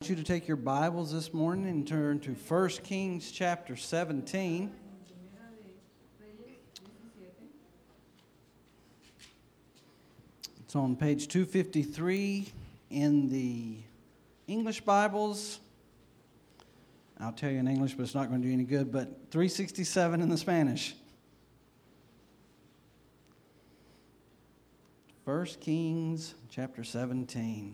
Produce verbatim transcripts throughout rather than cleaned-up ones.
you to take your Bibles this morning and turn to First Kings chapter seventeen. It's on page two fifty-three in the English Bibles. I'll tell you in English, but it's not going to do any good, but three sixty-seven in the Spanish. First Kings chapter seventeen.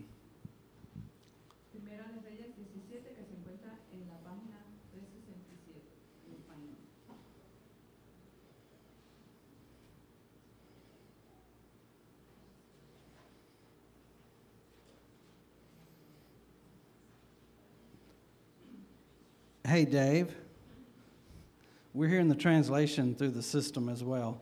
Hey, Dave. We're hearing the translation through the system as well.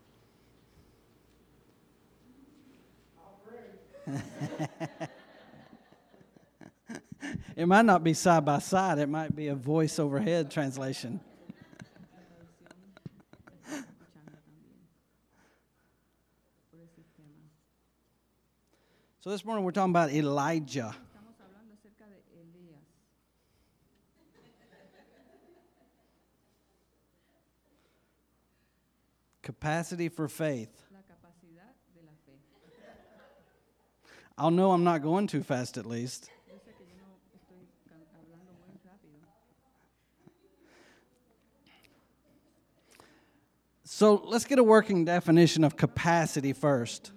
It might not be side by side. It might be a voice overhead translation. So this morning we're talking about Elijah. Capacity for faith. I'll know I'm not going too fast at least. So let's get a working definition of capacity first.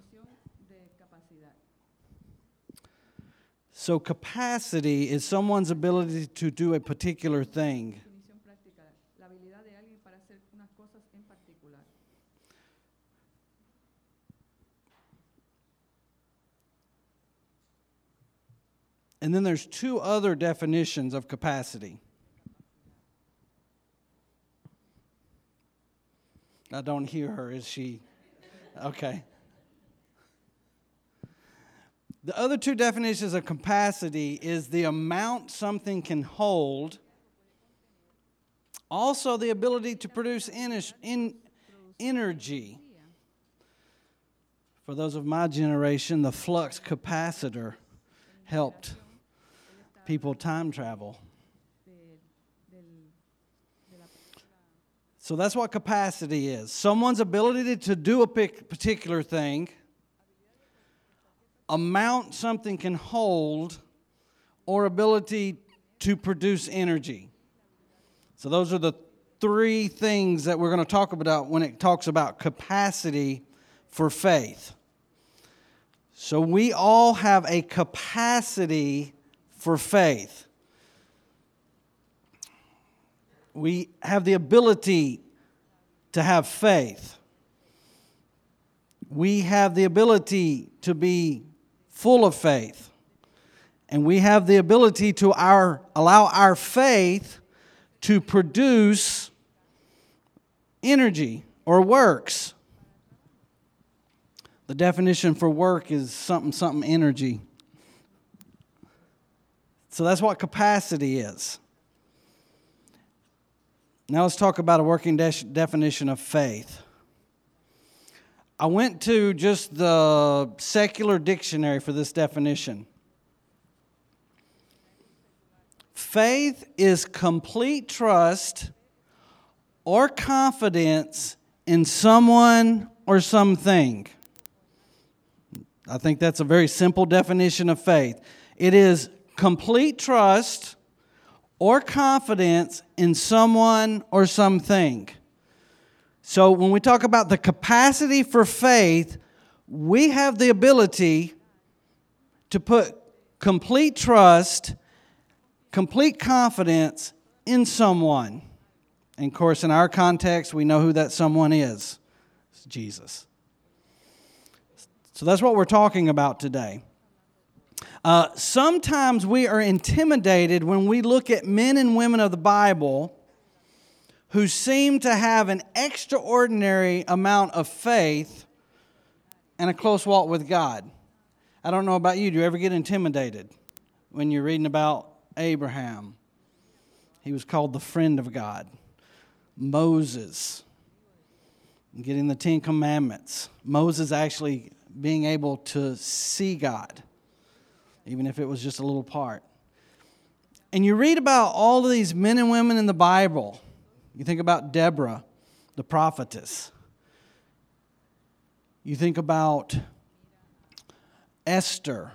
So capacity is someone's ability to do a particular thing. And then there's two other definitions of capacity. I don't hear her. Is she? Okay. The other two definitions of capacity is the amount something can hold, also the ability to produce in energy. For those of my generation, the flux capacitor helped people time travel. So that's what capacity is. Someone's ability to do a particular thing, amount something can hold, or ability to produce energy. So those are the three things that we're going to talk about when it talks about capacity for faith. So we all have a capacity for faith. We have the ability to have faith. We have the ability to be full of faith. And we have the ability to our, allow our faith to produce energy or works. The definition for work is something, something energy. So that's what capacity is. Now let's talk about a working de- definition of faith. I went to just the secular dictionary for this definition. Faith is complete trust or confidence in someone or something. I think that's a very simple definition of faith. It is complete trust or confidence in someone or something. So when we talk about the capacity for faith, we have the ability to put complete trust, complete confidence in someone. And of course, in our context, we know who that someone is. It's Jesus. So that's what we're talking about today. Uh, sometimes we are intimidated when we look at men and women of the Bible who seem to have an extraordinary amount of faith and a close walk with God. I don't know about you. Do you ever get intimidated when you're reading about Abraham? He was called the friend of God. Moses, getting the Ten Commandments. Moses actually being able to see God, even if it was just a little part. And you read about all of these men and women in the Bible. You think about Deborah, the prophetess. You think about Esther.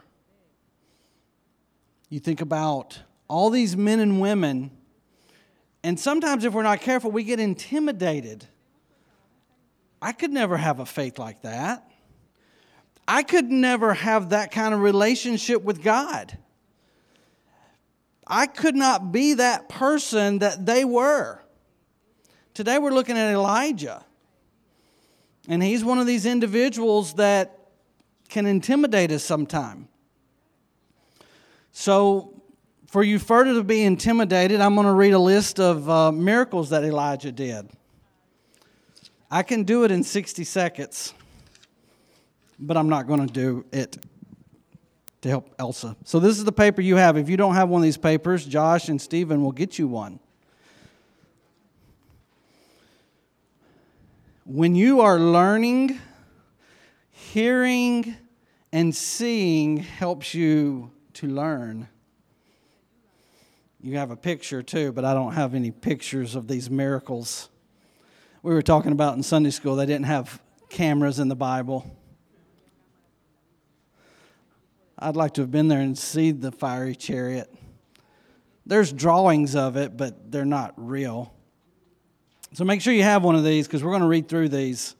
You think about all these men and women. And sometimes if we're not careful, we get intimidated. I could never have a faith like that. I could never have that kind of relationship with God. I could not be that person that they were. Today we're looking at Elijah. And he's one of these individuals that can intimidate us sometime. So, for you further to be intimidated, I'm going to read a list of uh, miracles that Elijah did. I can do it in sixty seconds, but I'm not going to do it to help Elsa. So this is the paper you have. If you don't have one of these papers, Josh and Stephen will get you one. When you are learning, hearing and seeing helps you to learn. You have a picture too, but I don't have any pictures of these miracles. We were talking about in Sunday school, they didn't have cameras in the Bible. I'd like to have been there and see the fiery chariot. There's drawings of it, but they're not real. So make sure you have one of these because we're going to read through these.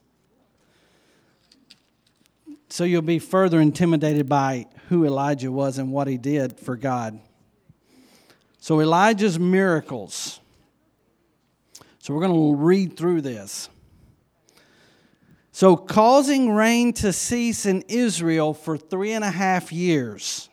So you'll be further intimidated by who Elijah was and what he did for God. So Elijah's miracles. So we're going to read through this. So causing rain to cease in Israel for three and a half years.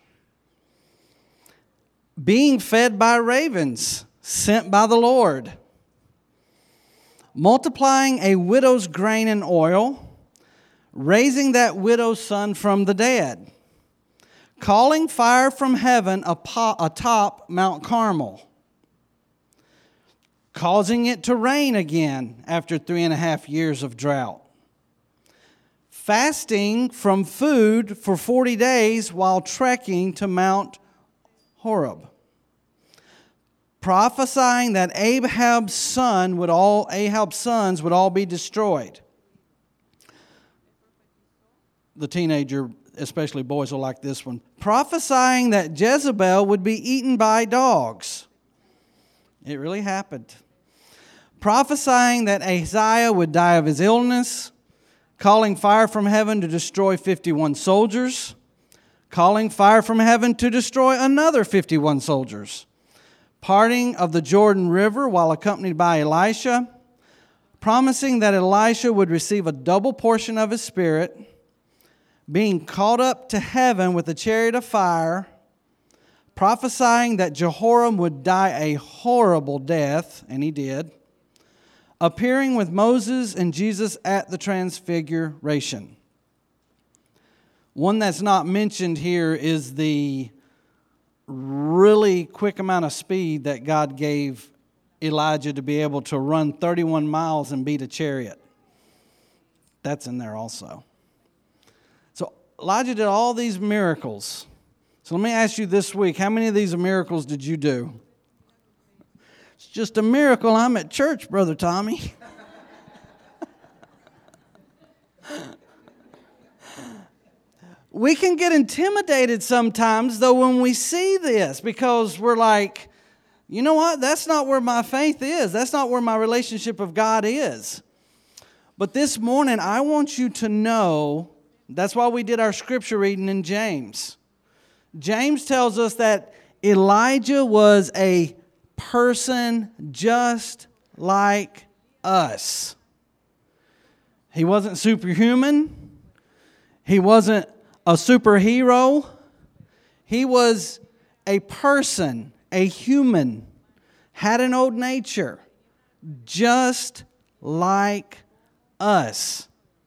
Being fed by ravens sent by the Lord. Multiplying a widow's grain and oil. Raising that widow's son from the dead. Calling fire from heaven atop Mount Carmel. Causing it to rain again after three and a half years of drought. Fasting from food for forty days while trekking to Mount Horeb. Prophesying that Ahab's son would all Ahab's sons would all be destroyed. The teenager, especially boys, will like this one. Prophesying that Jezebel would be eaten by dogs. It really happened. Prophesying that Ahaziah would die of his illness. Calling fire from heaven to destroy fifty-one soldiers. Calling fire from heaven to destroy another fifty-one soldiers. Parting of the Jordan River while accompanied by Elisha. Promising that Elisha would receive a double portion of his spirit. Being caught up to heaven with a chariot of fire. Prophesying that Jehoram would die a horrible death, and he did. Appearing with Moses and Jesus at the Transfiguration. One that's not mentioned here is the really quick amount of speed that God gave Elijah to be able to run thirty-one miles and beat a chariot. That's in there also. So Elijah did all these miracles. So let me ask you this week, how many of these miracles did you do? It's just a miracle I'm at church, Brother Tommy. We can get intimidated sometimes, though, when we see this, because we're like, you know what? That's not where my faith is. That's not where my relationship with God is. But this morning, I want you to know, that's why we did our scripture reading in James. James tells us that Elijah was a person just like us. He wasn't superhuman. He wasn't a superhero. He was a person, a human, had an old nature, just like us.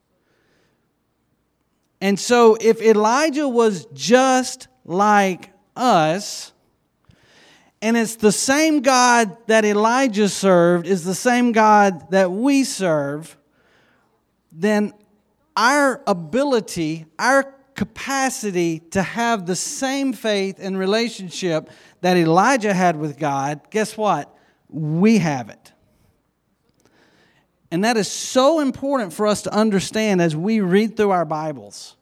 And so if Elijah was just like us, and it's the same God that Elijah served is the same God that we serve, then our ability, our capacity to have the same faith and relationship that Elijah had with God, guess what? We have it. And that is so important for us to understand as we read through our Bibles.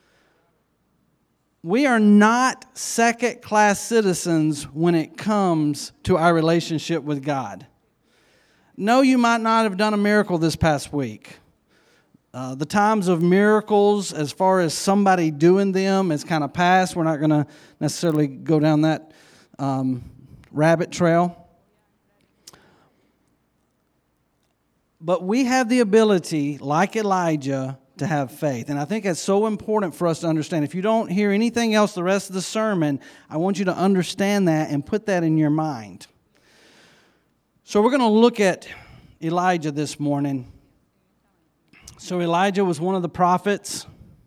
We are not second-class citizens when it comes to our relationship with God. No, you might not have done a miracle this past week. Uh, the times of miracles, as far as somebody doing them, is kind of past. We're not going to necessarily go down that um, rabbit trail. But we have the ability, like Elijah, to have faith. And I think that's so important for us to understand. If you don't hear anything else the rest of the sermon, I want you to understand that and put that in your mind. So we're going to look at Elijah this morning. So Elijah was one of the prophets.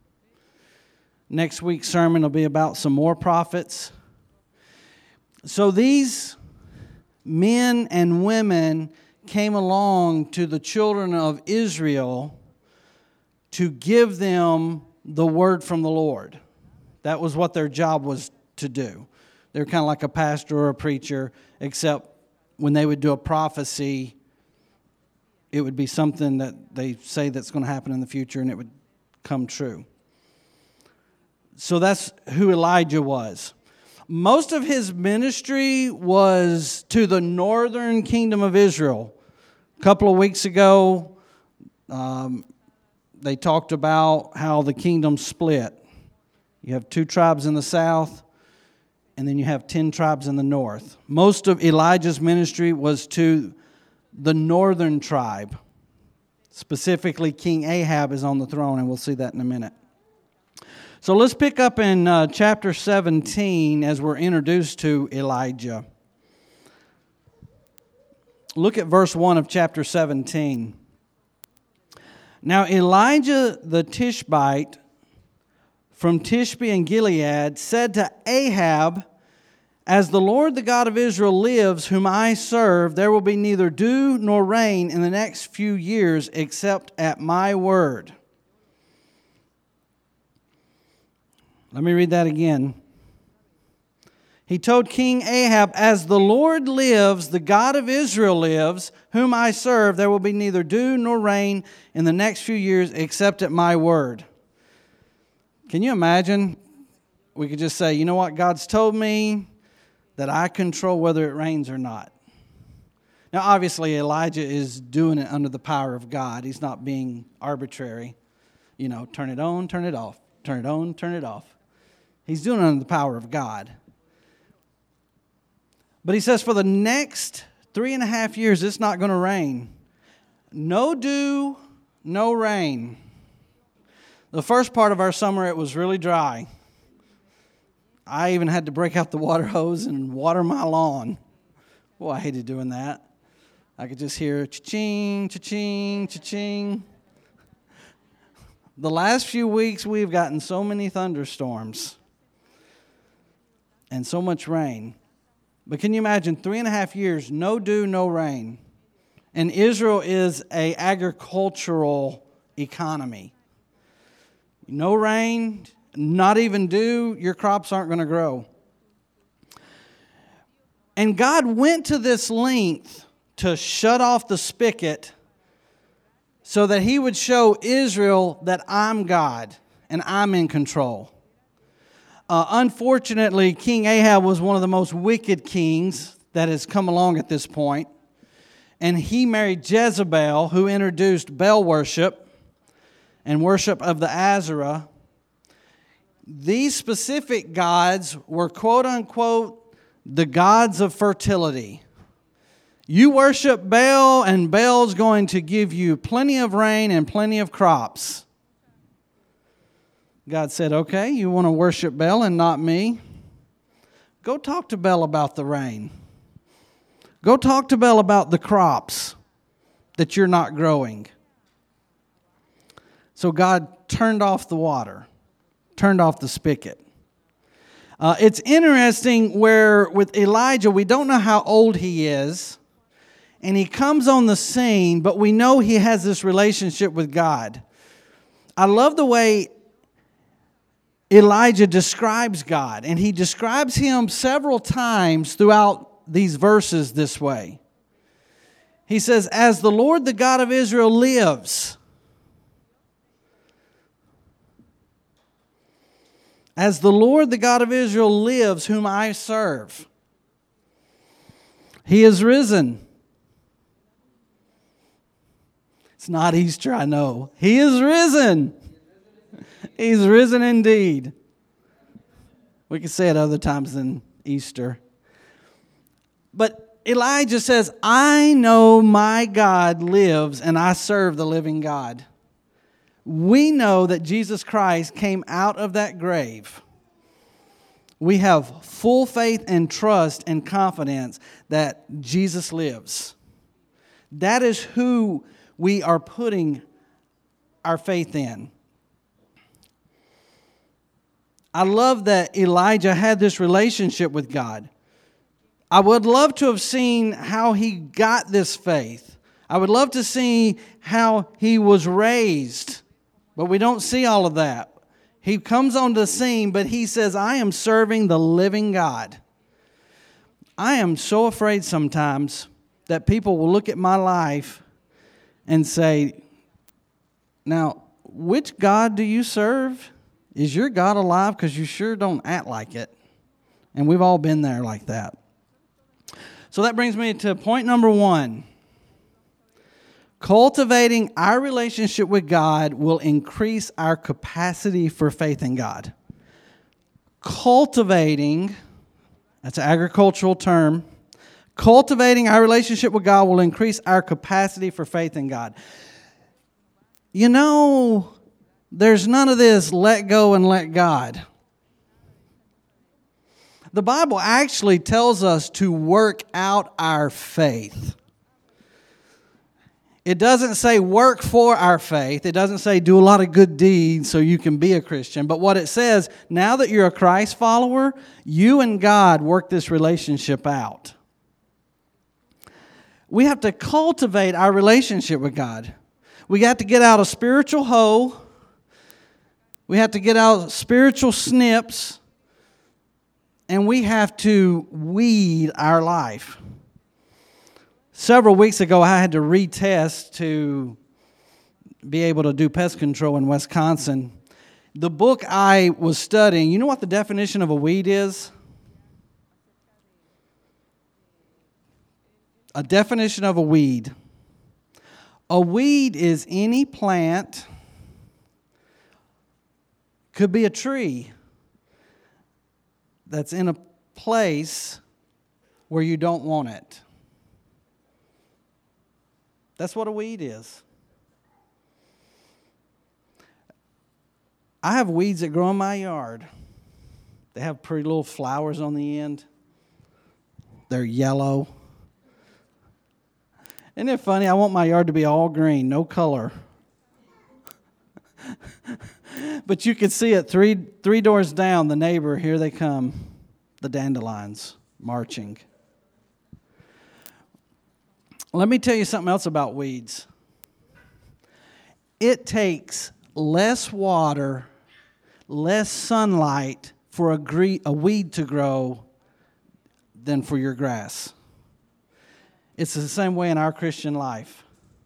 Next week's sermon will be about some more prophets. So these men and women came along to the children of Israel to give them the word from the Lord. That was what their job was to do. They were kind of like a pastor or a preacher, except when they would do a prophecy, it would be something that they say that's going to happen in the future and it would come true. So that's who Elijah was. Most of his ministry was to the northern kingdom of Israel. A couple of weeks ago, um, they talked about how the kingdom split. You have two tribes in the south, and then you have ten tribes in the north. Most of Elijah's ministry was to the northern tribe. Specifically, King Ahab is on the throne, and we'll see that in a minute. So let's pick up in uh, chapter seventeen as we're introduced to Elijah. Look at verse one of chapter seventeen. Now Elijah the Tishbite from Tishbe in Gilead said to Ahab, "As the Lord the God of Israel lives, whom I serve, there will be neither dew nor rain in the next few years except at my word." Let me read that again. He told King Ahab, "As the Lord lives, the God of Israel lives, whom I serve, there will be neither dew nor rain in the next few years except at my word." Can you imagine? We could just say, you know what, God's told me that I control whether it rains or not. Now, obviously, Elijah is doing it under the power of God. He's not being arbitrary. You know, turn it on, turn it off, turn it on, turn it off. He's doing it under the power of God. But he says for the next three and a half years, it's not going to rain. No dew, no rain. The first part of our summer, it was really dry. I even had to break out the water hose and water my lawn. Boy, I hated doing that. I could just hear cha-ching, cha-ching, cha-ching. The last few weeks, we've gotten so many thunderstorms and so much rain. But can you imagine three and a half years, no dew, no rain? And Israel is an agricultural economy. No rain, not even dew, your crops aren't going to grow. And God went to this length to shut off the spigot so that he would show Israel that I'm God and I'm in control. Uh, unfortunately, King Ahab was one of the most wicked kings that has come along at this point. And he married Jezebel, who introduced Baal worship and worship of the Asherah. These specific gods were, quote unquote, the gods of fertility. You worship Baal, and Baal's going to give you plenty of rain and plenty of crops. God said, okay, you want to worship Baal and not me? Go talk to Baal about the rain. Go talk to Baal about the crops that you're not growing. So God turned off the water, turned off the spigot. Uh, it's interesting where with Elijah, we don't know how old he is. And he comes on the scene, but we know he has this relationship with God. I love the way Elijah describes God, and he describes him several times throughout these verses this way. He says, "As the Lord, the God of Israel, lives." As the Lord, the God of Israel, lives, whom I serve. He is risen. It's not Easter, I know. He is risen. He's risen indeed. We can say it other times than Easter. But Elijah says, I know my God lives and I serve the living God. We know that Jesus Christ came out of that grave. We have full faith and trust and confidence that Jesus lives. That is who we are putting our faith in. I love that Elijah had this relationship with God. I would love to have seen how he got this faith. I would love to see how he was raised. But we don't see all of that. He comes on the scene, but he says, I am serving the living God. I am so afraid sometimes that people will look at my life and say, now, which God do you serve? Is your God alive? Because you sure don't act like it. And we've all been there like that. So that brings me to point number one. Cultivating our relationship with God will increase our capacity for faith in God. Cultivating, that's an agricultural term. Cultivating our relationship with God will increase our capacity for faith in God. You know, there's none of this let go and let God. The Bible actually tells us to work out our faith. It doesn't say work for our faith. It doesn't say do a lot of good deeds so you can be a Christian. But what it says, now that you're a Christ follower, you and God work this relationship out. We have to cultivate our relationship with God. We got to get out a spiritual hoe. We have to get out spiritual snips. And we have to weed our life. Several weeks ago, I had to retest to be able to do pest control in Wisconsin. The book I was studying, you know what the definition of a weed is? A definition of a weed. A weed is any plant, could be a tree, that's in a place where you don't want it. That's what a weed is. I have weeds that grow in my yard. They have pretty little flowers on the end. They're yellow. Isn't it funny? I want my yard to be all green, no color. But you can see it three three doors down, the neighbor, here they come, the dandelions marching. Let me tell you something else about weeds. It takes less water, less sunlight for a, gre- a weed to grow than for your grass. It's the same way in our Christian life.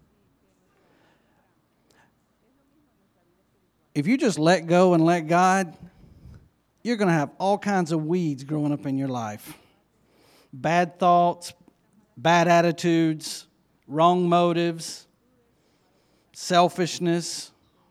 If you just let go and let God, you're going to have all kinds of weeds growing up in your life. Bad thoughts, bad attitudes, wrong motives, selfishness.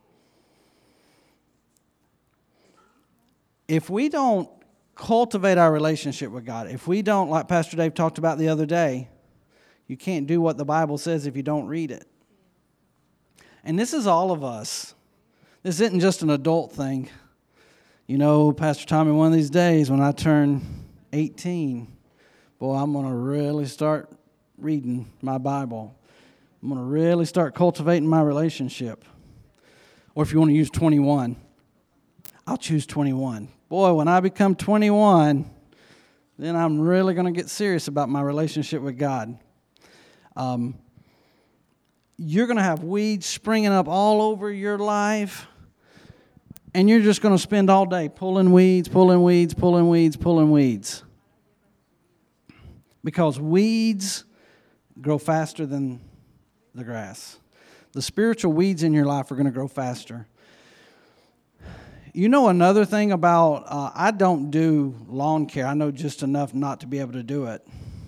If we don't cultivate our relationship with God, if we don't, like Pastor Dave talked about the other day, you can't do what the Bible says if you don't read it. And this is all of us. This isn't just an adult thing. You know, Pastor Tommy, one of these days when I turn eighteen, boy, I'm going to really start reading my Bible. I'm going to really start cultivating my relationship. Or if you want to use twenty-one, I'll choose twenty-one. Boy, when I become twenty-one, then I'm really going to get serious about my relationship with God. Um, you're going to have weeds springing up all over your life. And you're just going to spend all day pulling weeds, pulling weeds, pulling weeds, pulling weeds. Because weeds grow faster than the grass. The spiritual weeds in your life are going to grow faster. You know another thing about, uh, I don't do lawn care. I know just enough not to be able to do it.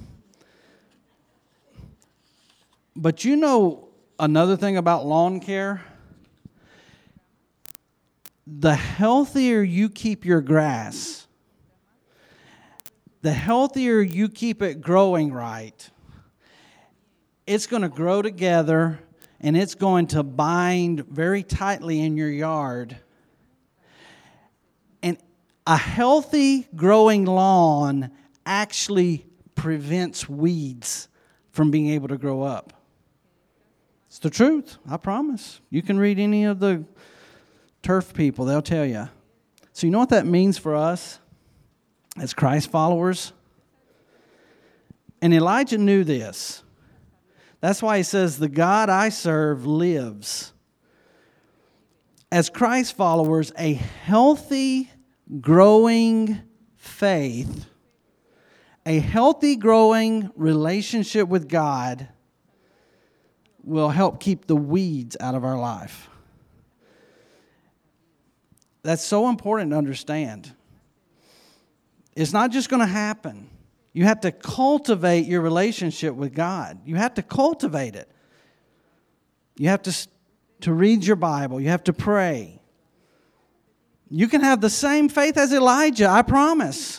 But you know another thing about lawn care? The healthier you keep your grass, the healthier you keep it growing right, it's going to grow together and it's going to bind very tightly in your yard. And a healthy growing lawn actually prevents weeds from being able to grow up. It's the truth, I promise. You can read any of the turf people, they'll tell you. So you know what that means for us as Christ followers? And Elijah knew this. That's why he says, the God I serve lives. As Christ followers, a healthy, growing faith, a healthy, growing relationship with God will help keep the weeds out of our life. That's so important to understand. It's not just going to happen. You have to cultivate your relationship with God. You have to cultivate it. You have to, to read your Bible. You have to pray. You can have the same faith as Elijah, I promise.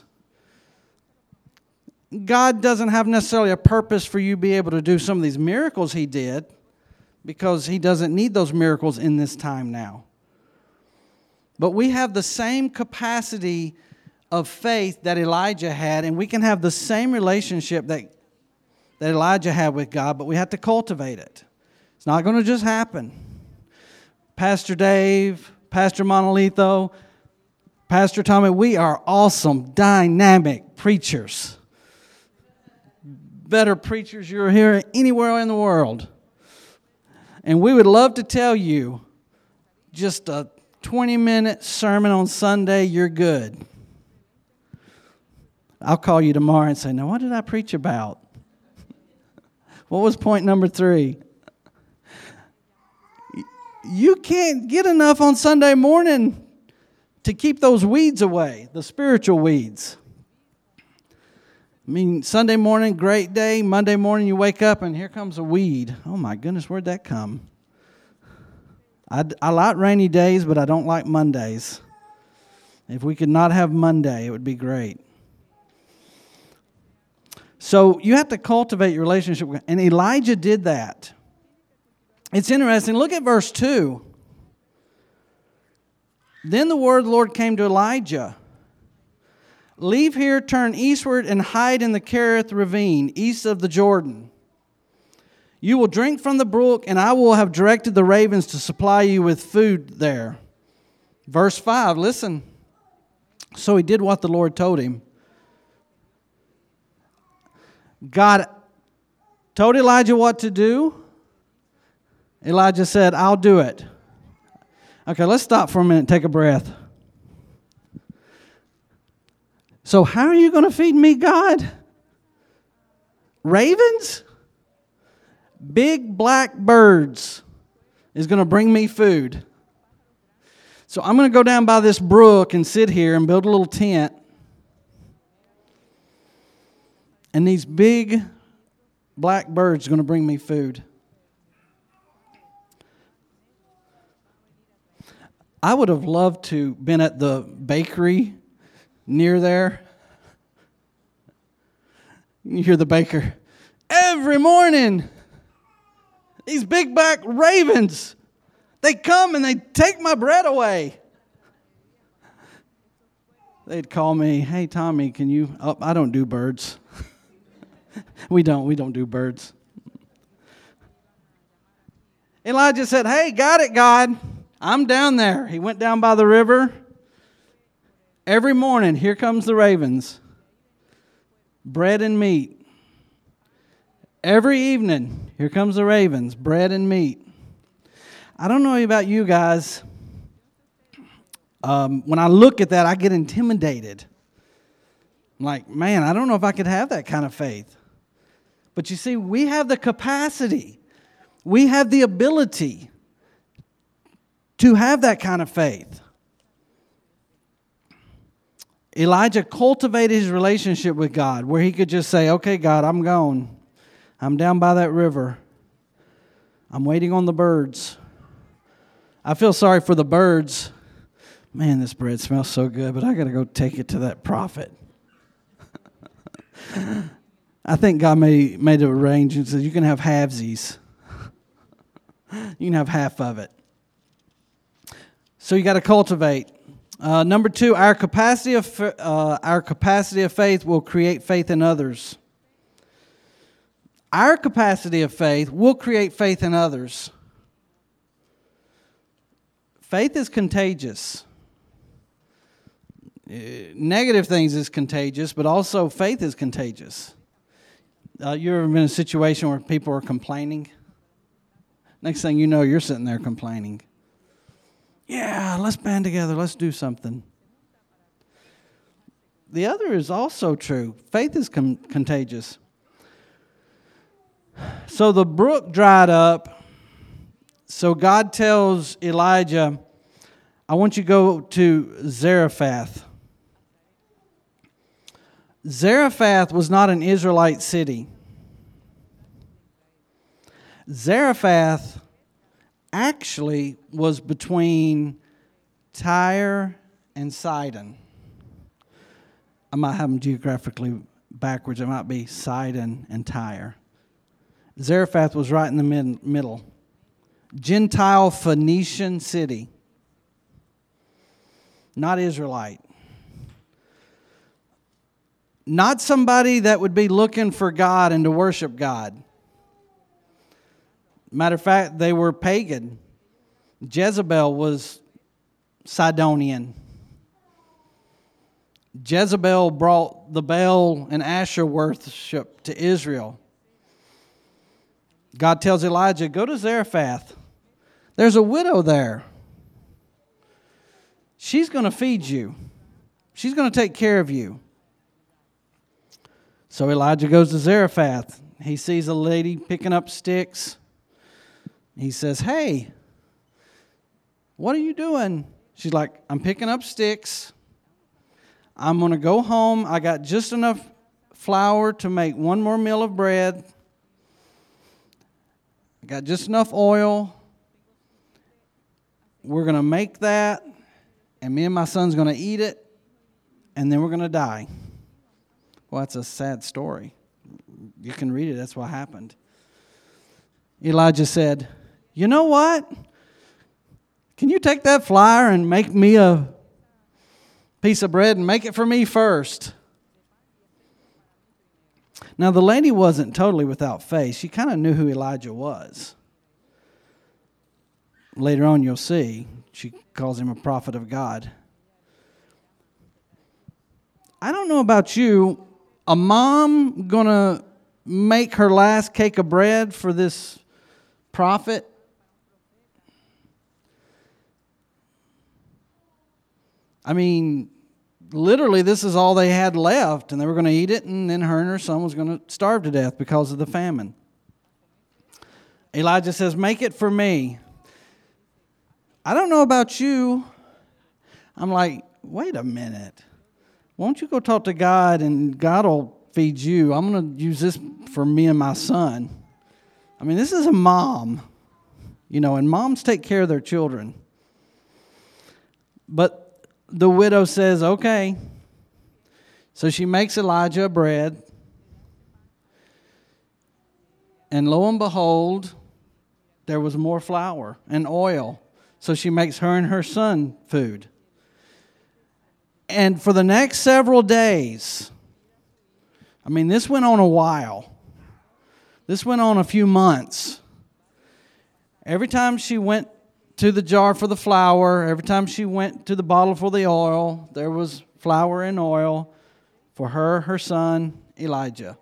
God doesn't have necessarily a purpose for you to be able to do some of these miracles he did, because he doesn't need those miracles in this time now. But we have the same capacity of faith that Elijah had, and we can have the same relationship that, that Elijah had with God, but we have to cultivate it. It's not going to just happen. Pastor Dave, Pastor Monolitho, Pastor Tommy, we are awesome, dynamic preachers. Better preachers you're hearing anywhere in the world. And we would love to tell you just a twenty-minute sermon on Sunday, you're good. I'll call you tomorrow and say, now what did I preach about? What was point number three? You can't get enough on Sunday morning to keep those weeds away, the spiritual weeds. I mean, Sunday morning, great day. Monday morning, you wake up and here comes a weed. Oh my goodness, where'd that come? I, I like rainy days, but I don't like Mondays. If we could not have Monday, it would be great. So you have to cultivate your relationship with God. And Elijah did that. It's interesting. Look at verse two. Then the word of the Lord came to Elijah. Leave here, turn eastward, and hide in the Kerith ravine, east of the Jordan. You will drink from the brook, and I will have directed the ravens to supply you with food there. Verse five, listen. So he did what the Lord told him. God told Elijah what to do. Elijah said, I'll do it. Okay, let's stop for a minute and take a breath. So how are you going to feed me, God? Ravens? Big black birds is going to bring me food. So I'm going to go down by this brook and sit here and build a little tent. And these big black birds are going to bring me food. I would have loved to been at the bakery near there. You hear the baker, every morning, these big black ravens, they come and they take my bread away. They'd call me, hey, Tommy, can you, oh, I don't do birds. we don't, we don't do birds. Elijah said, hey, got it, God. I'm down there. He went down by the river. Every morning, here comes the ravens. Bread and meat. Every evening, here comes the ravens. Bread and meat. I don't know about you guys. Um, when I look at that, I get intimidated. I'm like, man, I don't know if I could have that kind of faith. But you see, we have the capacity. We have the ability to have that kind of faith. Elijah cultivated his relationship with God where he could just say, okay, God, I'm gone. I'm down by that river. I'm waiting on the birds. I feel sorry for the birds. Man, this bread smells so good, but I got to go take it to that prophet. I think God made, made an arrangement so you can have halvesies. You can have half of it. So you got to cultivate. Uh, number two, our capacity of uh, our capacity of faith will create faith in others. Our capacity of faith will create faith in others. Faith is contagious. Uh, negative things is contagious, but also faith is contagious. Uh, you ever been in a situation where people are complaining? Next thing you know, you're sitting there complaining. Yeah, let's band together. Let's do something. The other is also true. Faith is com- contagious. So the brook dried up. So God tells Elijah, I want you to go to Zarephath. Zarephath was not an Israelite city. Zarephath actually was between Tyre and Sidon. I might have them geographically backwards. It might be Sidon and Tyre. Zarephath was right in the mid- middle. Gentile Phoenician city. Not Israelite. Not somebody that would be looking for God and to worship God. Matter of fact, they were pagan. Jezebel was Sidonian. Jezebel brought the Baal and Asher worship to Israel. God tells Elijah, go to Zarephath. There's a widow there. She's going to feed you. She's going to take care of you. So Elijah goes to Zarephath. He sees a lady picking up sticks. He says, hey, what are you doing? She's like, I'm picking up sticks. I'm going to go home. I got just enough flour to make one more meal of bread. I got just enough oil. We're going to make that, and me and my son's going to eat it, and then we're going to die. Well, that's a sad story. You can read it. That's what happened. Elijah said, you know what? Can you take that flour and make me a piece of bread and make it for me first? Now, the lady wasn't totally without faith. She kind of knew who Elijah was. Later on, you'll see, she calls him a prophet of God. I don't know about you. A mom going to make her last cake of bread for this prophet? I mean, literally, this is all they had left, and they were going to eat it, and then her and her son was going to starve to death because of the famine. Elijah says, make it for me. I don't know about you. I'm like, wait a minute. Won't you go talk to God, and God will feed you? I'm going to use this for me and my son. I mean, this is a mom, you know, and moms take care of their children. But the widow says, okay. So she makes Elijah a bread. And lo and behold, there was more flour and oil. So she makes her and her son food. And for the next several days, I mean, this went on a while. This went on a few months. Every time she went to the jar for the flour, every time she went to the bottle for the oil, there was flour and oil for her, her son, Elijah.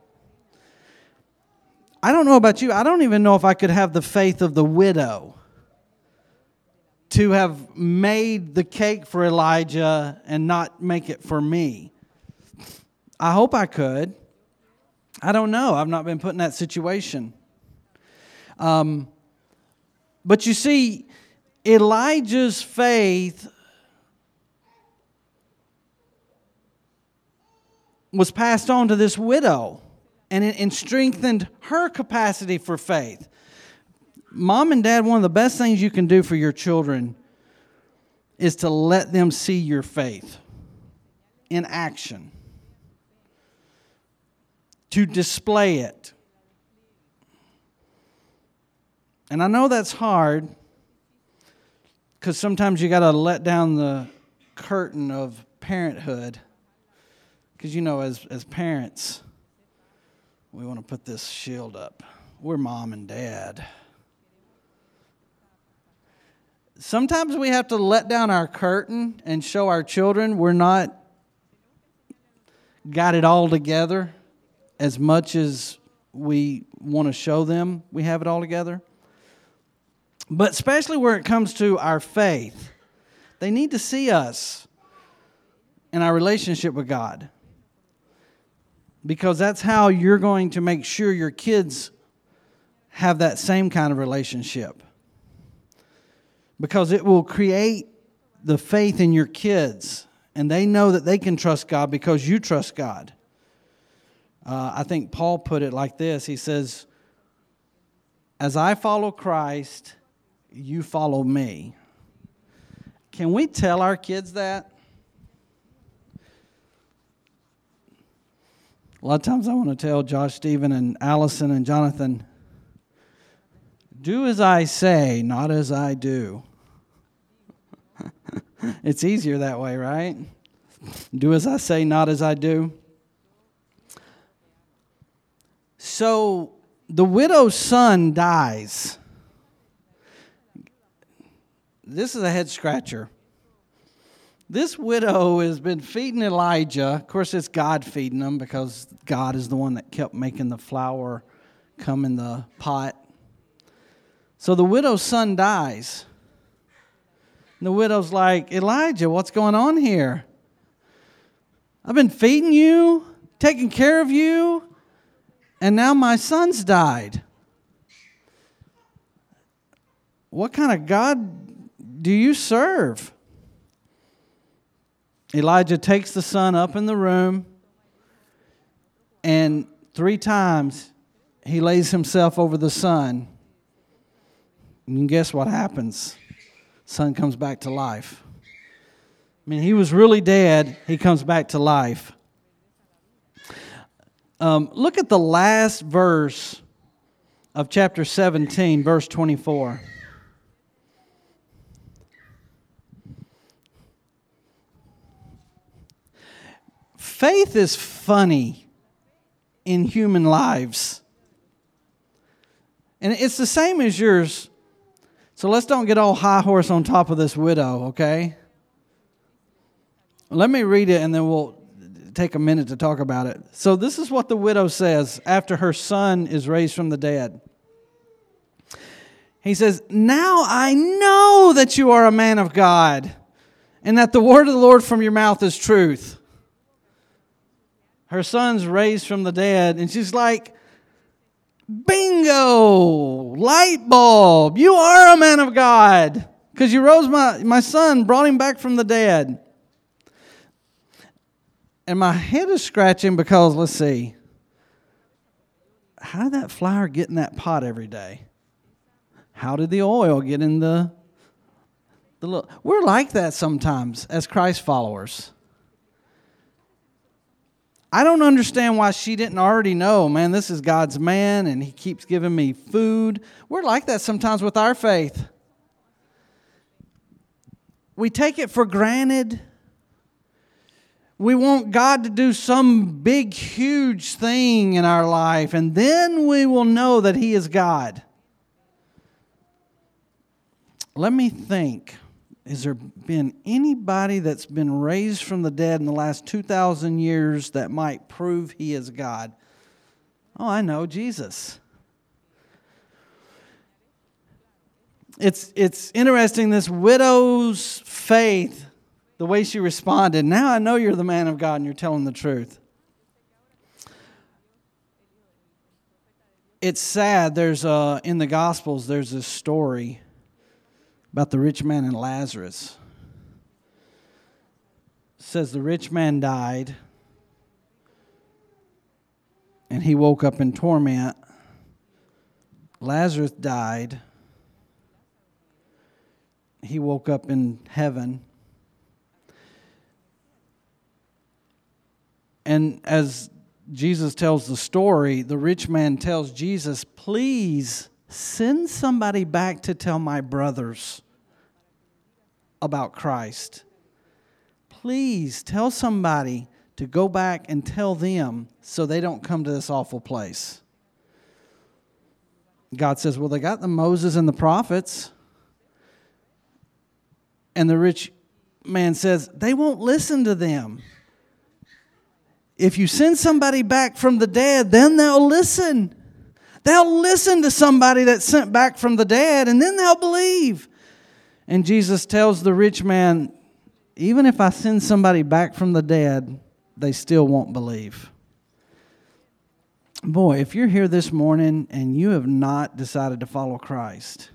I don't know about you. I don't even know if I could have the faith of the widow to have made the cake for Elijah and not make it for me. I hope I could. I don't know. I've not been put in that situation. Um, but you see, Elijah's faith was passed on to this widow, and it and strengthened her capacity for faith. Mom and Dad, one of the best things you can do for your children is to let them see your faith in action, to display it. And I know that's hard, because sometimes you got to let down the curtain of parenthood. Because, you know, as, as parents, we want to put this shield up. We're mom and dad. Sometimes we have to let down our curtain and show our children we're not got it all together as much as we want to show them we have it all together. But especially where it comes to our faith, they need to see us in our relationship with God. Because that's how you're going to make sure your kids have that same kind of relationship. Because it will create the faith in your kids. And they know that they can trust God because you trust God. Uh, I think Paul put it like this. He says, as I follow Christ, you follow me. Can we tell our kids that? A lot of times I want to tell Josh, Stephen, and Allison, and Jonathan, do as I say, not as I do. It's easier that way, right? Do as I say, not as I do. So the widow's son dies. This is a head scratcher. This widow has been feeding Elijah. Of course, it's God feeding them because God is the one that kept making the flour come in the pot. So the widow's son dies. And the widow's like, Elijah, what's going on here? I've been feeding you, taking care of you, and now my son's died. What kind of God do you serve? Elijah takes the son up in the room, and three times he lays himself over the son. You can guess what happens. Son comes back to life. I mean, he was really dead. He comes back to life. Um, look at the last verse of chapter seventeen, verse twenty-four. Faith is funny in human lives. And it's the same as yours. So let's don't get all high horse on top of this widow, okay? Let me read it and then we'll take a minute to talk about it. So this is what the widow says after her son is raised from the dead. He says, now I know that you are a man of God and that the word of the Lord from your mouth is truth. Her son's raised from the dead, and she's like, bingo, light bulb, you are a man of God because you rose my, my son, brought him back from the dead. And my head is scratching because, let's see, how did that flour get in that pot every day? How did the oil get in the, the little... We're like that sometimes as Christ followers. I don't understand why she didn't already know, man, this is God's man and he keeps giving me food. We're like that sometimes with our faith. We take it for granted. We want God to do some big, huge thing in our life, and then we will know that he is God. Let me think. Has there been anybody that's been raised from the dead in the last two thousand years that might prove he is God? Oh, I know, Jesus. it's it's interesting, this widow's faith, the way she responded. Now I know you're the man of God and you're telling the truth. It's sad. There's a, in the Gospels, there's this story about the rich man and Lazarus. It says the rich man died and he woke up in torment. Lazarus died. He woke up in heaven. And as Jesus tells the story, the rich man tells Jesus, please send somebody back to tell my brothers about Christ. Please tell somebody to go back and tell them so they don't come to this awful place. God says, well, they got the Moses and the prophets. And the rich man says, they won't listen to them. If you send somebody back from the dead, then they'll listen. They'll listen to somebody that's sent back from the dead, and then they'll believe. And Jesus tells the rich man, even if I send somebody back from the dead, they still won't believe. Boy, if you're here this morning and you have not decided to follow Christ,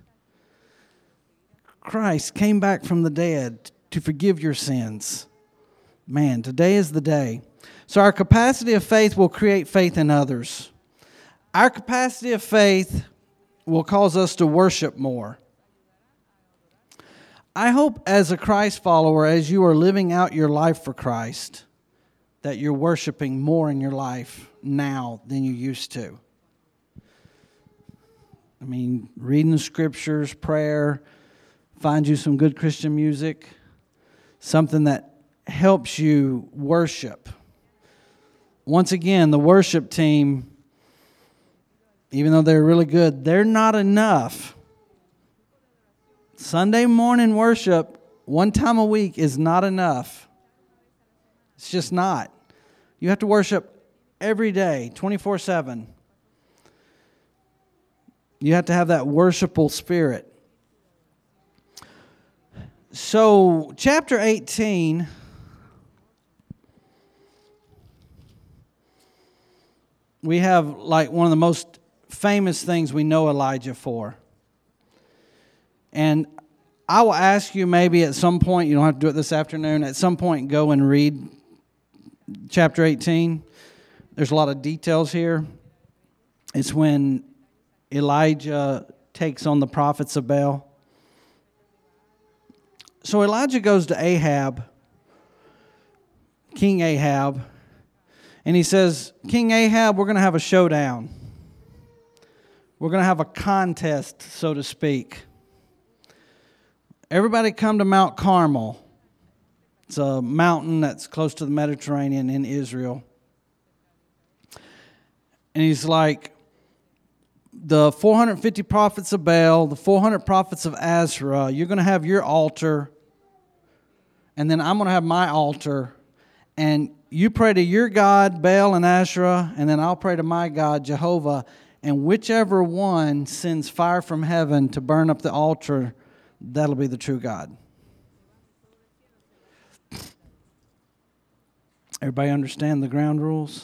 Christ came back from the dead to forgive your sins. Man, today is the day. So our capacity of faith will create faith in others. Our capacity of faith will cause us to worship more. I hope as a Christ follower, as you are living out your life for Christ, that you're worshiping more in your life now than you used to. I mean, reading the scriptures, prayer, find you some good Christian music, something that helps you worship. Once again, the worship team, even though they're really good, they're not enough. Sunday morning worship, one time a week, is not enough. It's just not. You have to worship every day, twenty-four seven. You have to have that worshipful spirit. So, chapter eighteen... we have like one of the most famous things we know Elijah for. And I will ask you maybe at some point, you don't have to do it this afternoon, at some point go and read chapter eighteen. There's a lot of details here. It's when Elijah takes on the prophets of Baal. So Elijah goes to Ahab, King Ahab, and he says, King Ahab, we're going to have a showdown. We're going to have a contest, so to speak. Everybody come to Mount Carmel. It's a mountain that's close to the Mediterranean in Israel. And he's like, the four hundred fifty prophets of Baal, the four hundred prophets of Asherah, you're going to have your altar, and then I'm going to have my altar, and you pray to your God, Baal and Asherah, and then I'll pray to my God, Jehovah, and whichever one sends fire from heaven to burn up the altar, that'll be the true God. Everybody understand the ground rules?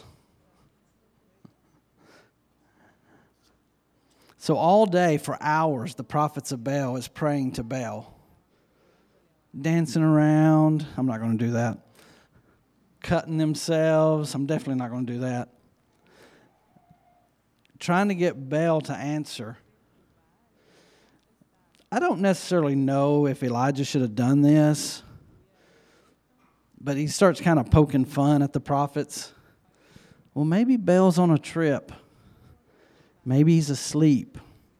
So all day, for hours, the prophets of Baal is praying to Baal. Dancing around. I'm not going to do that. Cutting themselves. I'm definitely not going to do that. Trying to get Baal to answer. I don't necessarily know if Elijah should have done this, but he starts kind of poking fun at the prophets. Well, maybe Baal's on a trip. Maybe he's asleep.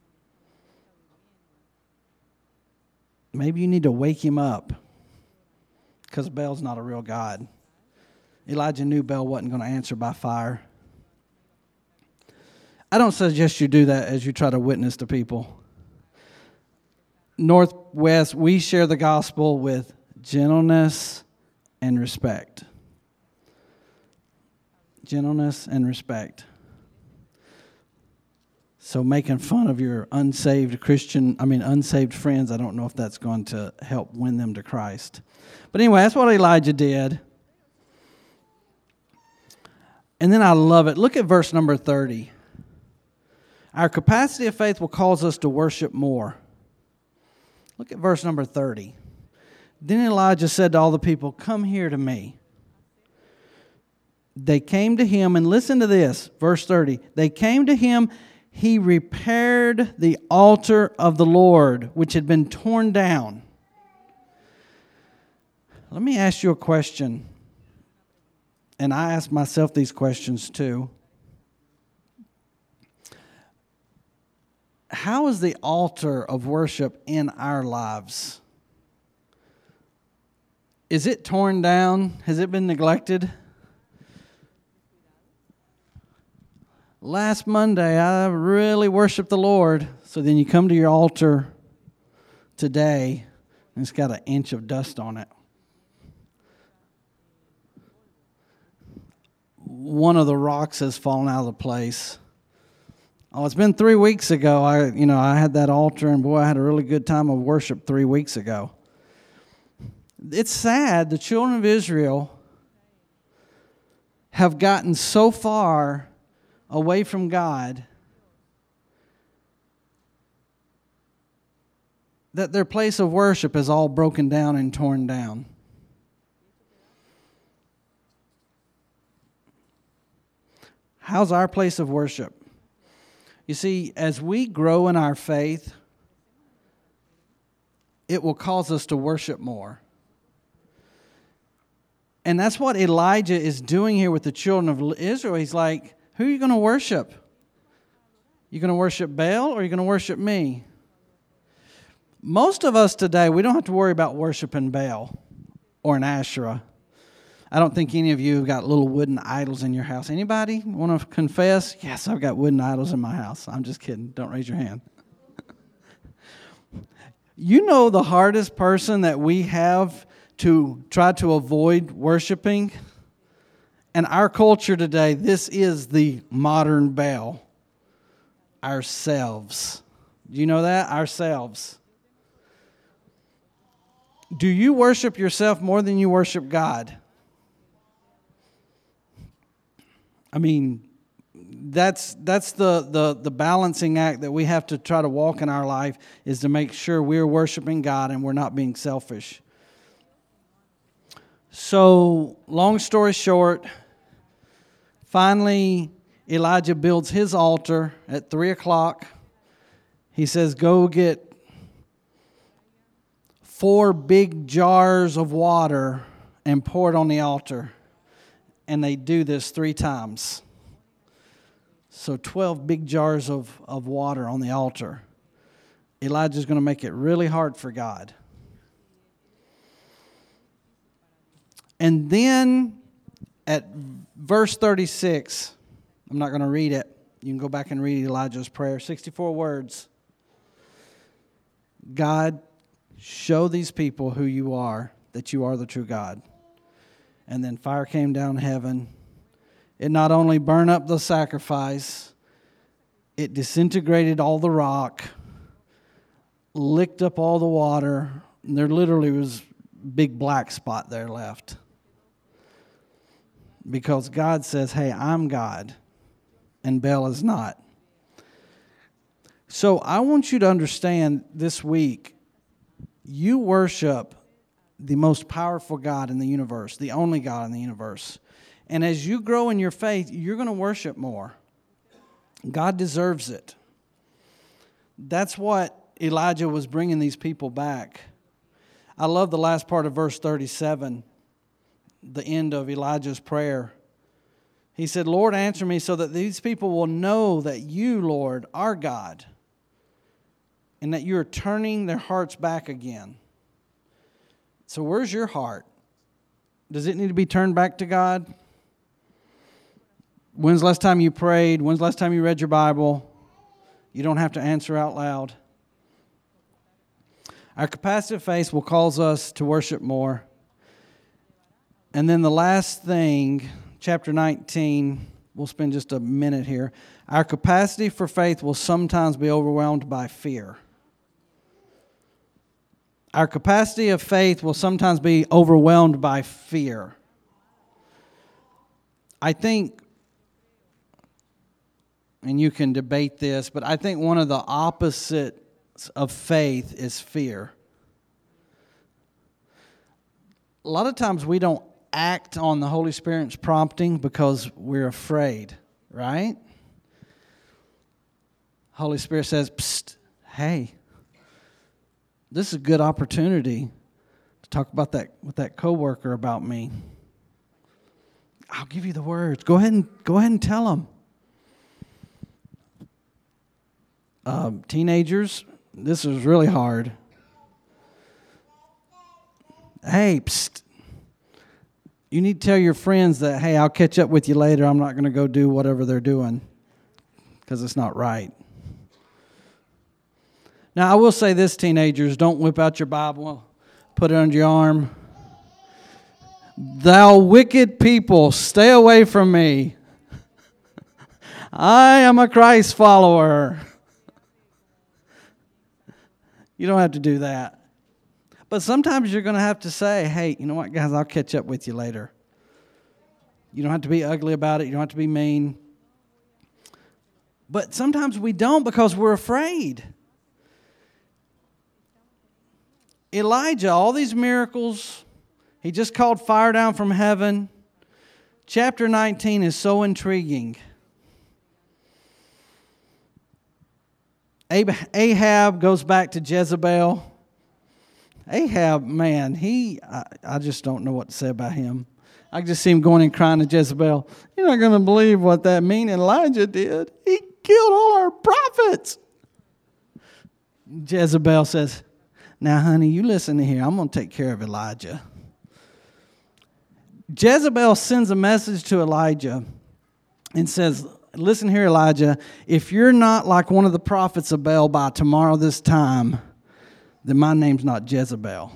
Maybe you need to wake him up because Baal's not a real God. Elijah knew Baal wasn't going to answer by fire. I don't suggest you do that as you try to witness to people. Northwest, we share the gospel with gentleness and respect. Gentleness and respect. So making fun of your unsaved Christian, I mean unsaved friends, I don't know if that's going to help win them to Christ. But anyway, that's what Elijah did. And then I love it. Look at verse number thirty. Our capacity of faith will cause us to worship more. Look at verse number thirty. Then Elijah said to all the people, "Come here to me." They came to him, and listen to this, verse thirty. They came to him, he repaired the altar of the Lord, which had been torn down. Let me ask you a question. And I ask myself these questions too. How is the altar of worship in our lives? Is it torn down? Has it been neglected? Last Monday, I really worshiped the Lord. So then you come to your altar today, and it's got an inch of dust on it. One of the rocks has fallen out of the place. Oh, it's been three weeks ago. I, you know, I had that altar, and boy, I had a really good time of worship three weeks ago. It's sad. The children of Israel have gotten so far away from God that their place of worship is all broken down and torn down. How's our place of worship? You see, as we grow in our faith, it will cause us to worship more. And that's what Elijah is doing here with the children of Israel. He's like, who are you going to worship? You going to worship Baal or are you going to worship me? Most of us today, we don't have to worry about worshiping Baal or an Asherah. I don't think any of you have got little wooden idols in your house. Anybody want to confess? Yes, I've got wooden idols in my house. I'm just kidding. Don't raise your hand. You know the hardest person that we have to try to avoid worshiping? In our culture today, this is the modern Baal. Ourselves. Do you know that? Ourselves. Do you worship yourself more than you worship God? I mean, that's that's the, the, the balancing act that we have to try to walk in our life, is to make sure we're worshiping God and we're not being selfish. So, long story short, finally Elijah builds his altar at three o'clock. He says, go get four big jars of water and pour it on the altar. And they do this three times. So twelve big jars of, of water on the altar. Elijah's going to make it really hard for God. And then at verse thirty-six, I'm not going to read it. You can go back and read Elijah's prayer. sixty-four words. God, show these people who you are, that you are the true God. And then fire came down heaven. It not only burned up the sacrifice, it disintegrated all the rock, licked up all the water, and there literally was a big black spot there left. Because God says, hey, I'm God, and Baal is not. So I want you to understand this week, you worship the most powerful God in the universe, the only God in the universe. And as you grow in your faith, you're going to worship more. God deserves it. That's what Elijah was bringing these people back. I love the last part of verse thirty-seven, the end of Elijah's prayer. He said, Lord, answer me so that these people will know that you, Lord, are God, and that you are turning their hearts back again. So where's your heart? Does it need to be turned back to God? When's the last time you prayed? When's the last time you read your Bible? You don't have to answer out loud. Our capacity of faith will cause us to worship more. And then the last thing, chapter nineteen, we'll spend just a minute here. Our capacity for faith will sometimes be overwhelmed by fear. Our capacity of faith will sometimes be overwhelmed by fear. I think, and you can debate this, but I think one of the opposites of faith is fear. A lot of times we don't act on the Holy Spirit's prompting because we're afraid, right? Holy Spirit says, psst, hey, this is a good opportunity to talk about that with that coworker about me. I'll give you the words. Go ahead and go ahead and tell them. Um, teenagers, this is really hard. Hey, psst. You need to tell your friends that, hey, I'll catch up with you later. I'm not going to go do whatever they're doing because it's not right. Now, I will say this, teenagers, don't whip out your Bible, put it under your arm. Thou wicked people, stay away from me. I am a Christ follower. You don't have to do that. But sometimes you're going to have to say, hey, you know what, guys, I'll catch up with you later. You don't have to be ugly about it. You don't have to be mean. But sometimes we don't because we're afraid. Elijah, all these miracles, he just called fire down from heaven. Chapter nineteen is so intriguing. Ahab goes back to Jezebel. Ahab, man, he, I, I just don't know what to say about him. I just see him going and crying to Jezebel. You're not going to believe what that mean Elijah did. He killed all our prophets. Jezebel says, now, honey, you listen to here. I'm going to take care of Elijah. Jezebel sends a message to Elijah and says, listen here, Elijah, if you're not like one of the prophets of Baal by tomorrow this time, then my name's not Jezebel.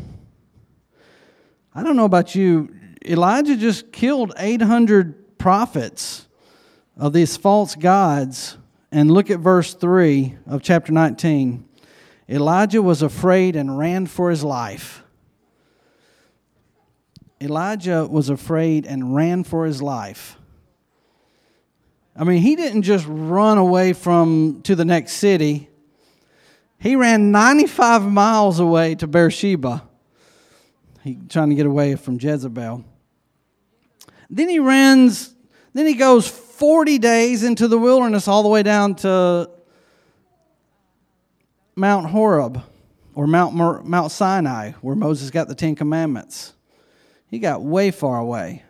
I don't know about you. Elijah just killed eight hundred prophets of these false gods. And look at verse three of chapter nineteen. Elijah was afraid and ran for his life. Elijah was afraid and ran for his life. I mean, he didn't just run away from to the next city. He ran ninety-five miles away to Beersheba. He trying to get away from Jezebel. Then he runs, then he goes forty days into the wilderness all the way down to Mount Horeb or Mount Mer- Mount Sinai, where Moses got the Ten Commandments. He got way far away.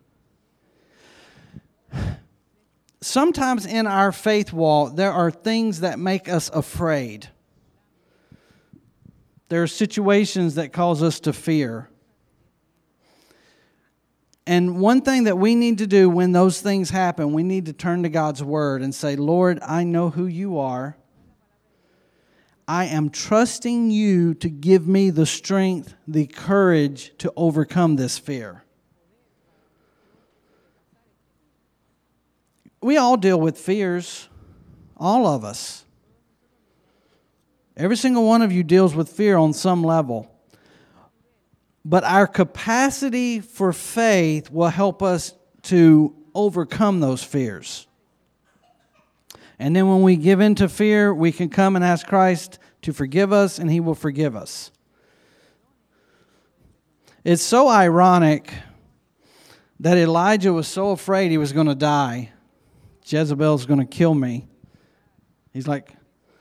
Sometimes in our faith walk, there are things that make us afraid. There are situations that cause us to fear. And one thing that we need to do when those things happen, we need to turn to God's Word and say, Lord, I know who you are. I am trusting you to give me the strength, the courage to overcome this fear. We all deal with fears, all of us. Every single one of you deals with fear on some level. But our capacity for faith will help us to overcome those fears. And then when we give in to fear, we can come and ask Christ to forgive us, and He will forgive us. It's so ironic that Elijah was so afraid he was going to die. Jezebel's going to kill me. He's like,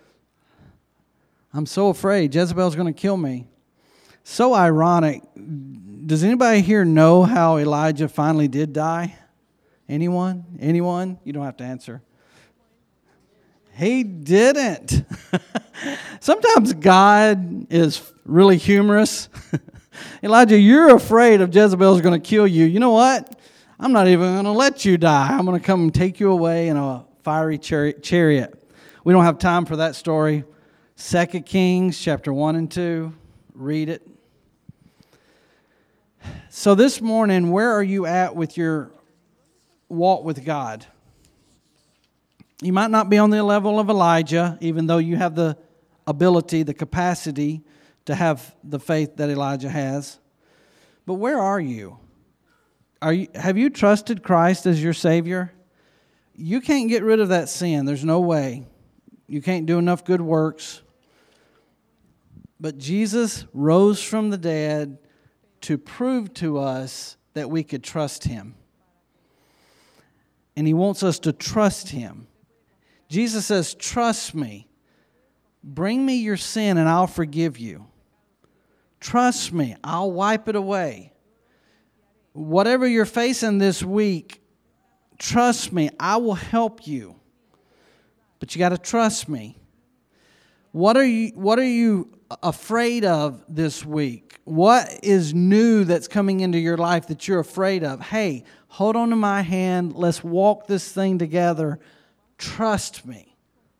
I'm so afraid Jezebel's going to kill me. So ironic. Does anybody here know how Elijah finally did die? Anyone? Anyone? You don't have to answer. He didn't. Sometimes God is really humorous. Elijah, you're afraid of Jezebel's going to kill you. You know what? I'm not even going to let you die. I'm going to come and take you away in a fiery chariot. We don't have time for that story. Second Kings chapter one and two. Read it. So this morning, where are you at with your walk with God? You might not be on the level of Elijah, even though you have the ability, the capacity to have the faith that Elijah has. But where are you? Are you have you trusted Christ as your Savior? You can't get rid of that sin. There's no way. You can't do enough good works. But Jesus rose from the dead to prove to us that we could trust Him. And He wants us to trust Him. Jesus says, trust me. Bring me your sin and I'll forgive you. Trust me. I'll wipe it away. Whatever you're facing this week, trust me. I will help you. But you got to trust me. What are you, what are you afraid of this week? What is new that's coming into your life that you're afraid of? Hey, hold on to my hand. Let's walk this thing together. Trust me.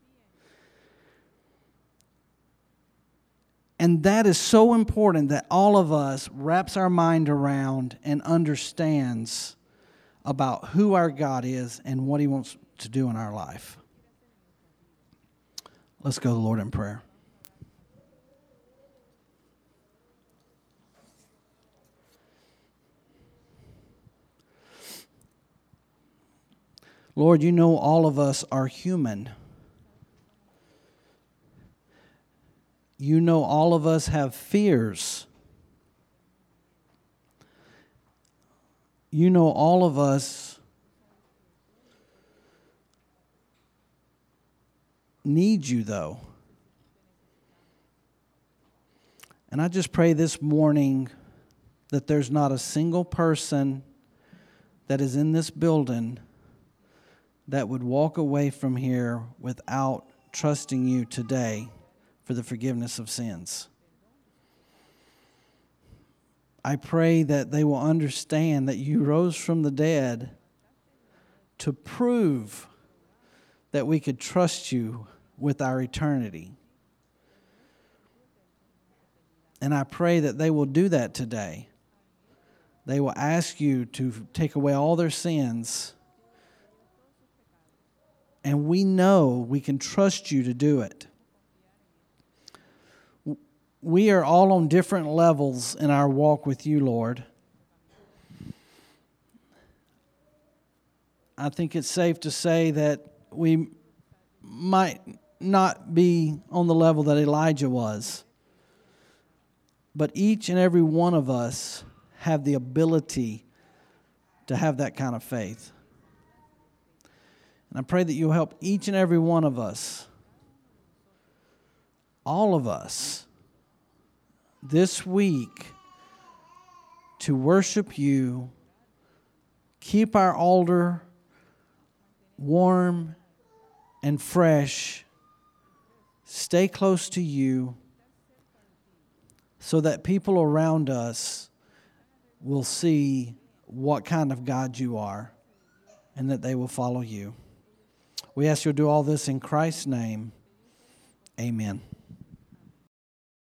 And that is so important that all of us wraps our mind around and understands about who our God is and what He wants to do in our life. Let's go to the Lord in prayer. Lord, you know all of us are human. You know all of us have fears. You know all of us need you, though. And I just pray this morning that there's not a single person that is in this building that would walk away from here without trusting you today for the forgiveness of sins. I pray that they will understand that you rose from the dead to prove that we could trust you with our eternity. And I pray that they will do that today. They will ask you to take away all their sins. And we know we can trust you to do it. We are all on different levels in our walk with you, Lord. I think it's safe to say that we might not be on the level that Elijah was. But each and every one of us have the ability to have that kind of faith. And I pray that you'll help each and every one of us, all of us, this week to worship you, keep our altar warm and fresh, stay close to you, so that people around us will see what kind of God you are and that they will follow you. We ask you to do all this in Christ's name. Amen.